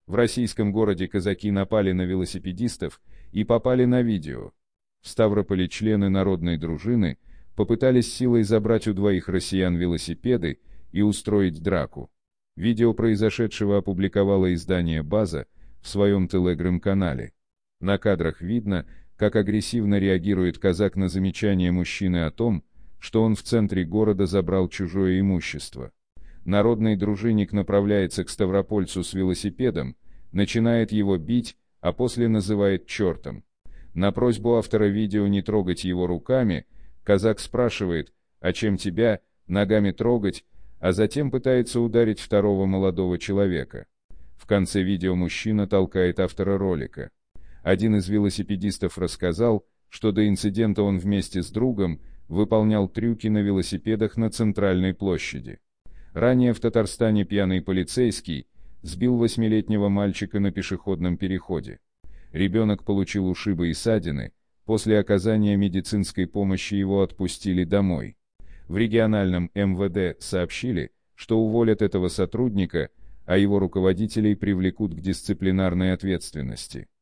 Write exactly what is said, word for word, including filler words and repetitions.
В российском городе казаки напали на велосипедистов и попали на видео. В Ставрополе члены народной дружины попытались силой забрать у двоих россиян велосипеды и устроить драку. Видео произошедшего опубликовало издание «База» в своем телеграм-канале. На кадрах видно, как агрессивно реагирует казак на замечание мужчины о том, что он в центре города забрал чужое имущество. Народный дружинник направляется к ставропольцу с велосипедом, начинает его бить, а после называет чертом. На просьбу автора видео не трогать его руками, казак спрашивает: «А чем тебя ногами трогать?», а затем пытается ударить второго молодого человека. В конце видео мужчина толкает автора ролика. Один из велосипедистов рассказал, что до инцидента он вместе с другом выполнял трюки на велосипедах на центральной площади. Ранее в Татарстане пьяный полицейский сбил восьмилетнего мальчика на пешеходном переходе. Ребенок получил ушибы и ссадины, после оказания медицинской помощи его отпустили домой. В региональном эм вэ дэ сообщили, что уволят этого сотрудника, а его руководителей привлекут к дисциплинарной ответственности.